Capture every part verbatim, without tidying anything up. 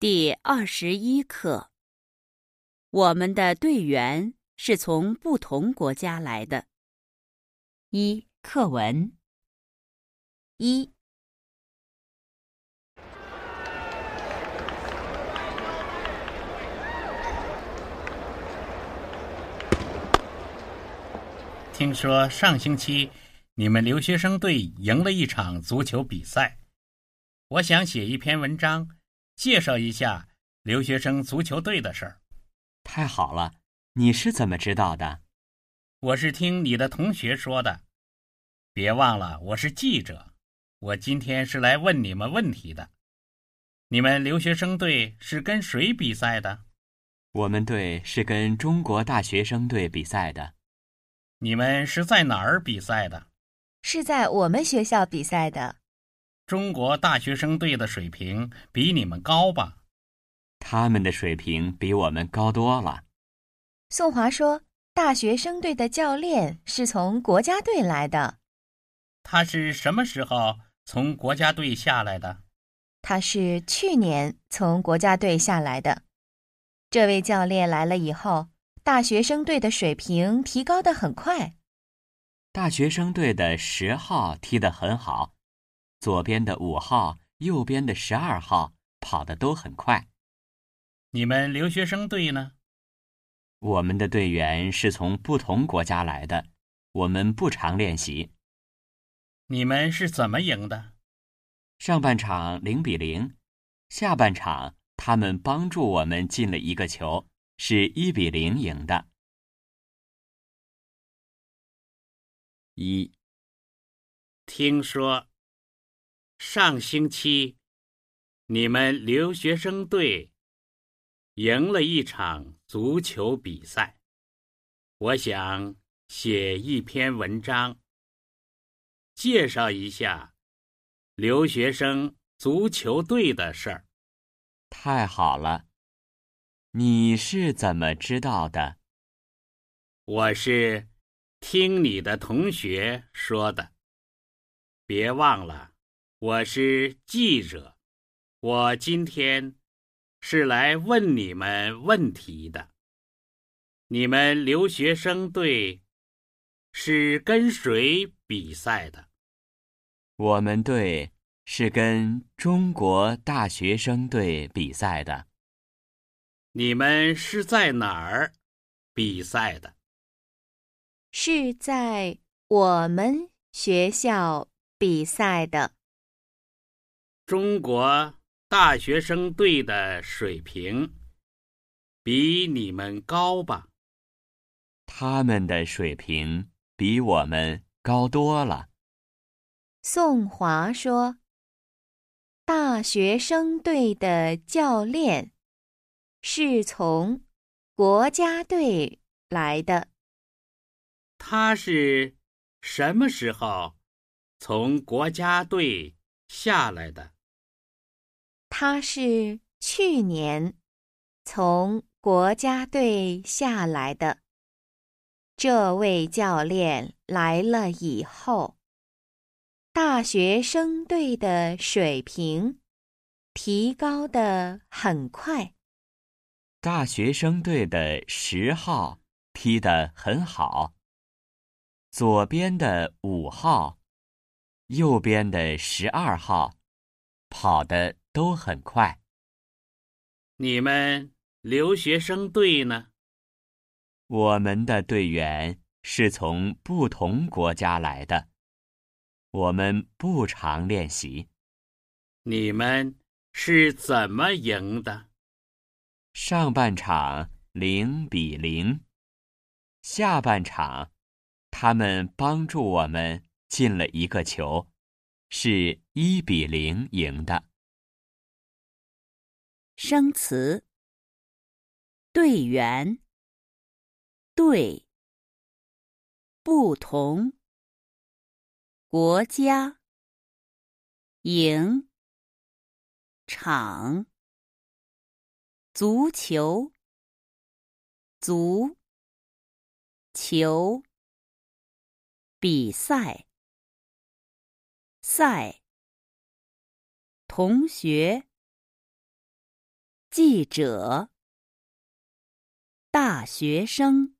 第二十一课，我们的队员是从不同国家来的。一、课文。一、 听说上星期你们留学生队赢了一场足球比赛，我想写一篇文章，介绍一下留学生足球队的事儿。 太好了，你是怎么知道的？ 我是听你的同学说的。别忘了，我是记者，我今天是来问你们问题的。你们留学生队是跟谁比赛的？ 我们队是跟中国大学生队比赛的。 你们是在哪儿比赛的？ 是在我们学校比赛的。 中国大学生队的水平比你们高吧？ 他们的水平比我们高多了。 宋华说，大学生队的教练是从国家队来的。 他是什么时候从国家队下来的？ 他是去年从国家队下来的。这位教练来了以后，大学生队的水平提高得很快。 大学生队的十号踢得很好，左边的五号，右边的十二号跑得都很快。 你们留学生队呢？ 我们的队员是从不同国家来的，我们不常练习。 你们是怎么赢的？ 上半场零比零，下半场他们帮助我们进了一个球，是一比零赢的。一， 听说上星期你们留学生队赢了一场足球比赛，我想写一篇文章，介绍一下留学生足球队的事儿。 太好了，你是怎么知道的？ 我是听你的同学说的。别忘了，我是记者，我今天是来问你们问题的。你们留学生队是跟谁比赛的？ 我们队是跟中国大学生队比赛的。 你们是在哪儿比赛的？ 是在我们学校比赛的。 中国大学生队的水平比你们高吧？ 他们的水平比我们高多了。 宋华说，大学生队的教练是从国家队来的。 他是什么时候从国家队下来的？ 他是去年从国家队下来的。这位教练来了以后，大学生队的水平提高得很快。 大学生队的十号踢得很好，左边的五号，右边的十二号跑得都很快。 你们留学生队呢？ 我们的队员是从不同国家来的，我们不常练习。 你们是怎么赢的？ 上半场零比零，下半场他们帮助我们进了一个球，是一比零赢的。 生词：队员、队、不同、国家、赢、场、足球、足、球、比赛、赛、同学、 记者，大学生，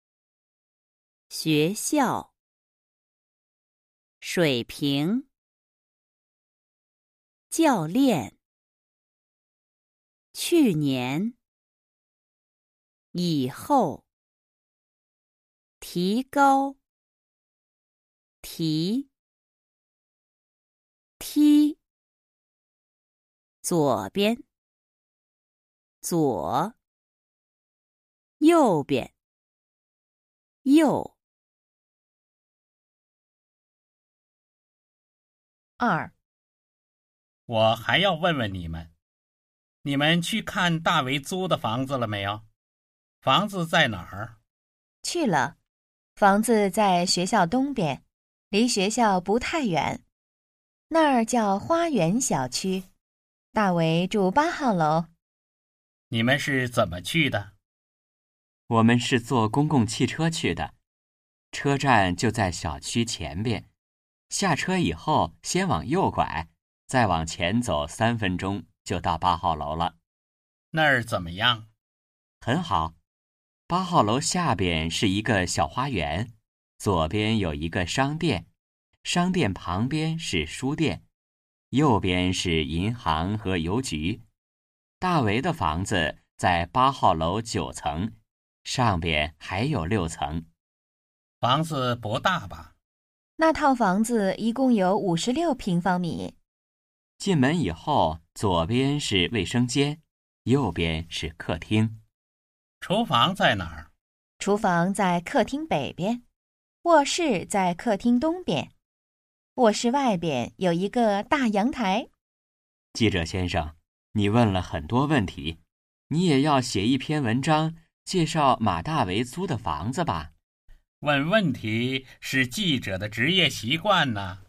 学校，水平，教练，去年，以后，提高，提，踢，左边，左，右边，右。 二， 我还要问问你们，你们去看大为租的房子了没有？房子在哪儿？ 去了，房子在学校东边，离学校不太远。那儿叫花园小区，大为住八号楼。 你们是怎么去的？ 我们是坐公共汽车去的，车站就在小区前边。下车以后，先往右拐，再往前走三分钟就到八号楼了。 那儿怎么样？ 很好。八号楼下边是一个小花园，左边有一个商店，商店旁边是书店，右边是银行和邮局。大为的房子在八号楼九层，上边还有六层。 房子不大吧？ 那套房子一共有五十六平方米。 进门以后，左边是卫生间，右边是客厅。 厨房在哪儿？ 厨房在客厅北边，卧室在客厅东边。卧室外边有一个大阳台。 记者先生，你问了很多问题，你也要写一篇文章介绍马大为租的房子吧？ 问问题是记者的职业习惯呢。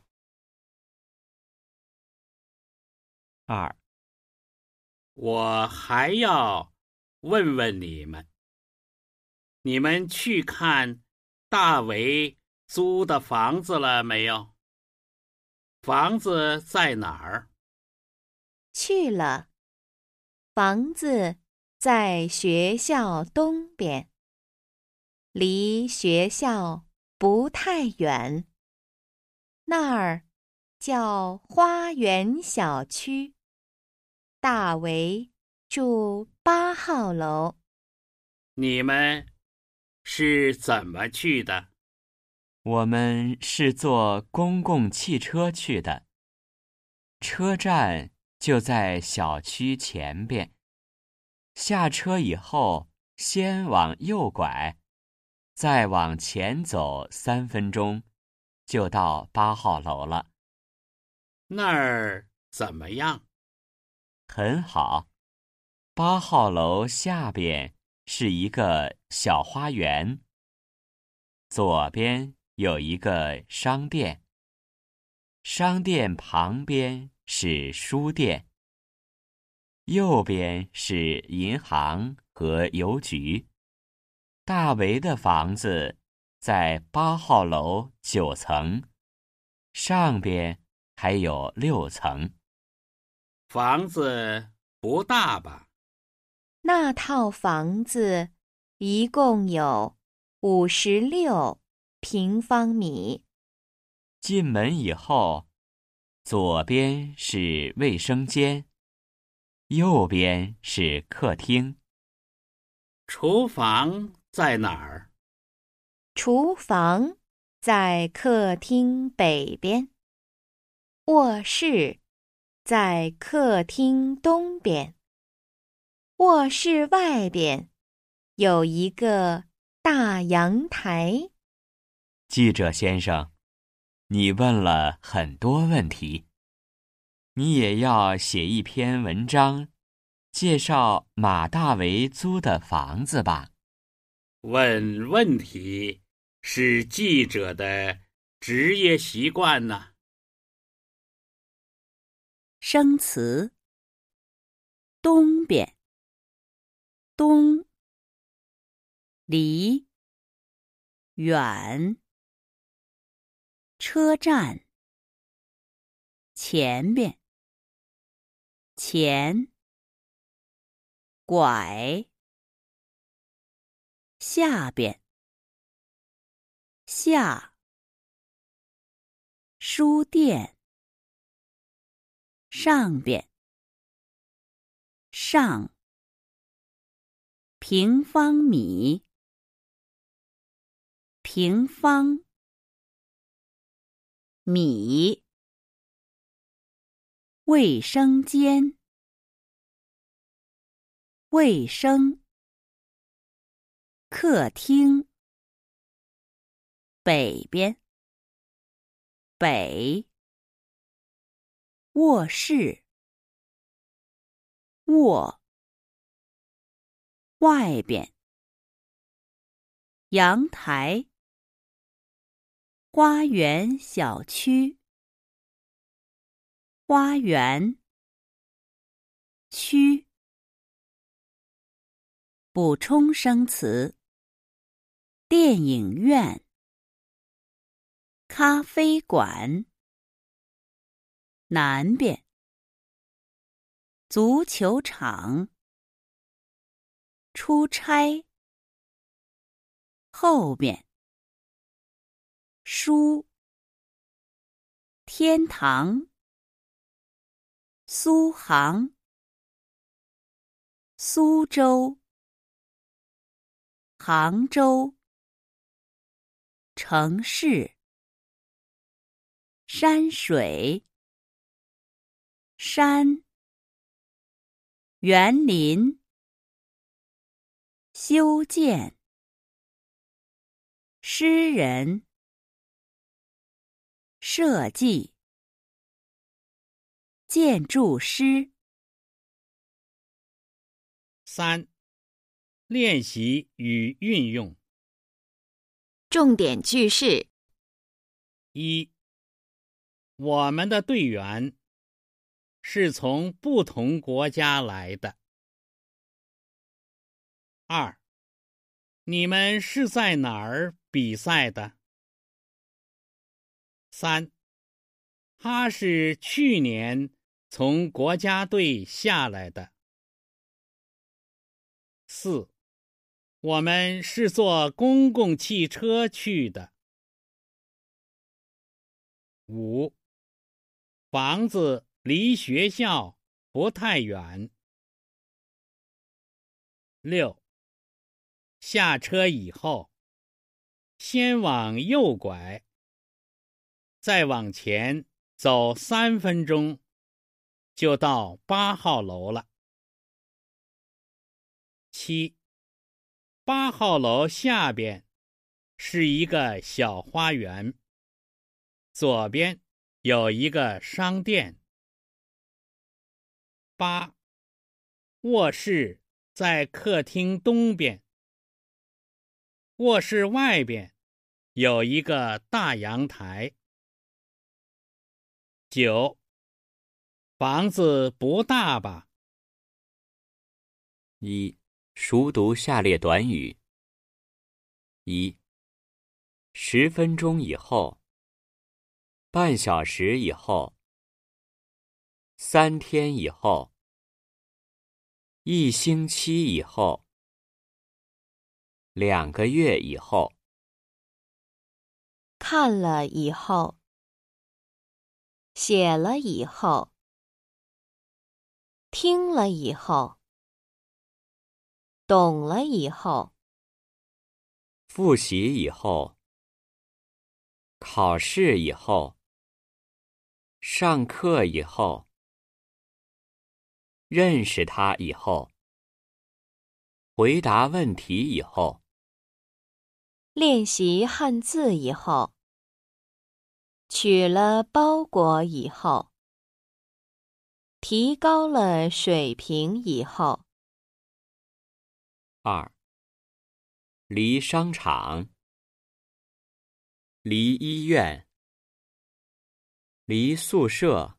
二， 我还要问问你们，你们去看大为租的房子了没有？房子在哪儿？ 去了，房子在学校东边，离学校不太远。那儿叫花园小区，大为住八号楼。 你们是怎么去的？ 我们是坐公共汽车去的，车站就在小区前边。下车以后，先往右拐，再往前走三分钟，就到八号楼了。 那儿怎么样？ 很好。八号楼下边是一个小花园，左边有一个商店，商店旁边是书店，右边是银行和邮局。大为的房子在八号楼九层，上边还有六层。 房子不大吧？ 那套房子一共有五十六平方米。 进门以后，左边是卫生间，右边是客厅。 厨房在哪儿？ 厨房在客厅北边，卧室在客厅东边。卧室外边有一个大阳台。 记者先生，你问了很多问题，你也要写一篇文章介绍马大为租的房子吧？ 问问题是记者的职业习惯呢。 生词：东边，东，离，远，车站，前边，前， 拐，下边，下，书店，上边，上，平方米，平方，米，卫生间，卫生，客厅，北边，北，卧室，卧，外边，阳台，花园小区，花园，区。补充生词：电影院、咖啡馆、南边、足球场、出差、后面、书、天堂、苏杭、苏州、杭州、城市、山水、山、园林、修建、诗人、设计、建筑师。 三、练习与运用。 重点句式： 一、我们的队员是从不同国家来的。二、你们是在哪儿比赛的？三、他是去年从国家队下来的。四、我们是坐公共汽车去的。五、房子离学校不太远。六、下车以后，先往右拐，再往前走三分钟，就到八号楼了。七、八号楼下边是一个小花园，左边有一个商店。八、卧室在客厅东边，卧室外边有一个大阳台。九、房子不大吧？ 一、熟读下列短语。一、十分钟以后，半小时以后，三天以后，一星期以后，两个月以后。 看了以后，写了以后，听了以后，懂了以后， 复习以后，考试以后，上课以后，认识他以后，回答问题以后， 练习汉字以后，取了包裹以后，提高了水平以后。 二、离商场，离医院，离宿舍，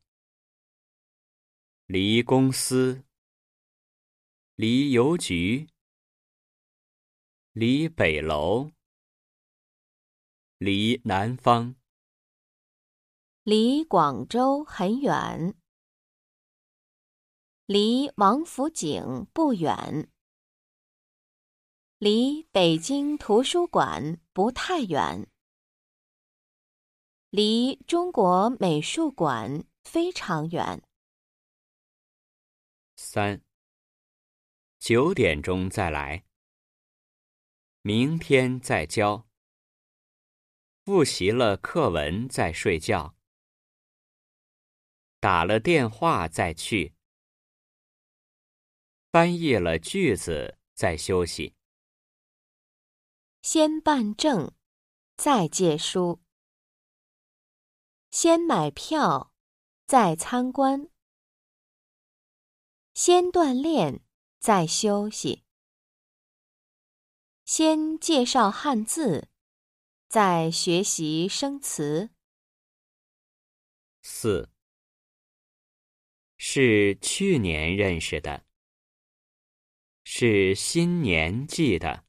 离公司，离邮局，离北楼，离南方， 离广州很远。 离王府井不远，离北京图书馆不太远，离中国美术馆非常远。 三，九点钟再来，明天再教，复习了课文再睡觉，打了电话再去，翻译了句子再休息。 先办证，再借书；先买票，再参观；先锻炼，再休息；先介绍汉字，再学习生词。 四，是去年认识的，是新年记的，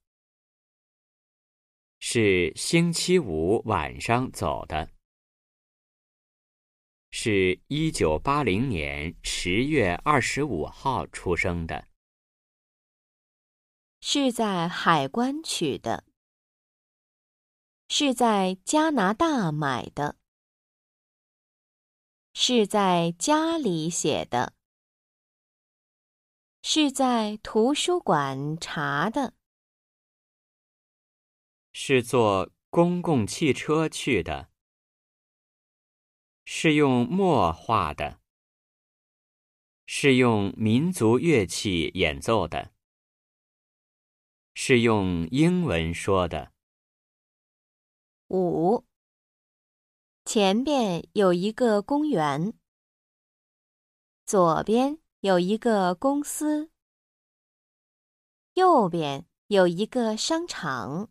是星期五晚上走的，是一九八零年十月二十五号出生的， 是在海关取的，是在加拿大买的，是在家里写的，是在图书馆查的， 是坐公共汽车去的，是用墨画的，是用民族乐器演奏的，是用英文说的。 五，前边有一个公园，左边有一个公司，右边有一个商场，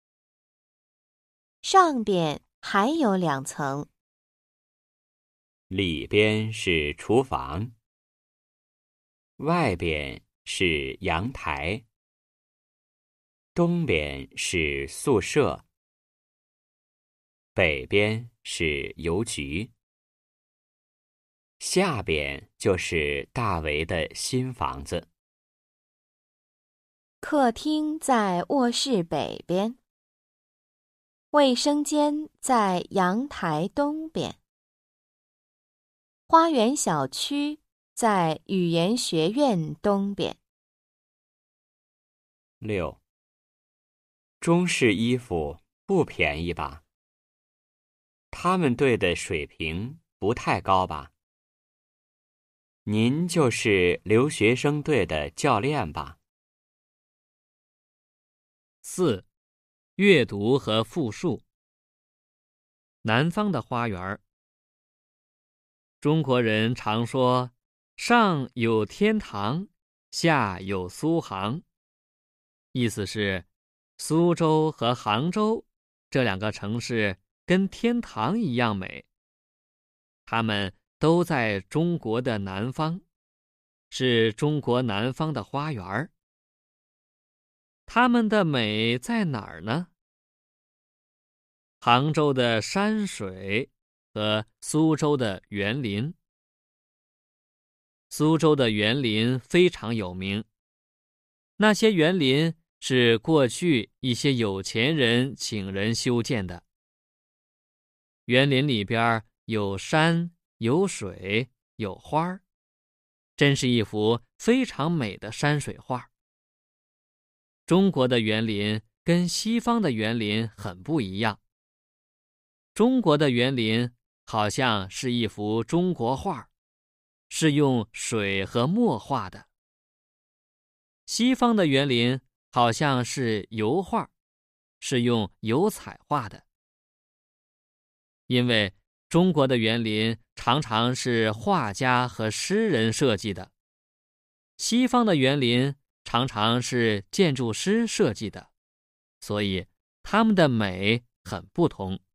上边还有两层。 里边是厨房，外边是阳台，东边是宿舍，北边是邮局，下边就是大为的新房子。 客厅在卧室北边，卫生间在阳台东边，花园小区在语言学院东边。 六，中式衣服不便宜吧？他们队的水平不太高吧？您就是留学生队的教练吧？ 四，阅读和复述。南方的花园。中国人常说，上有天堂，下有苏杭，意思是苏州和杭州这两个城市跟天堂一样美，它们都在中国的南方，是中国南方的花园。它们的美在哪儿呢？杭州的山水和苏州的园林。苏州的园林非常有名，那些园林是过去一些有钱人请人修建的。园林里边有山，有水，有花，真是一幅非常美的山水画。中国的园林跟西方的园林很不一样。中国的园林好像是一幅中国画，是用水和墨画的。西方的园林好像是油画，是用油彩画的。因为中国的园林常常是画家和诗人设计的，西方的园林常常是建筑师设计的，所以它们的美很不同。